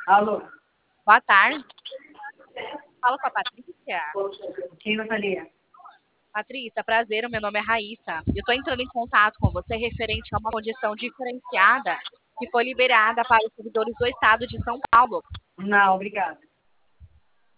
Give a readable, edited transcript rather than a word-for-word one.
Alô? Boa tarde. Fala com a Patrícia. Quem gostaria? Patrícia, prazer, o meu nome é Raíssa. Eu estou entrando em contato com você referente a uma condição diferenciada que foi liberada para os servidores do Estado de São Paulo. Não, obrigada.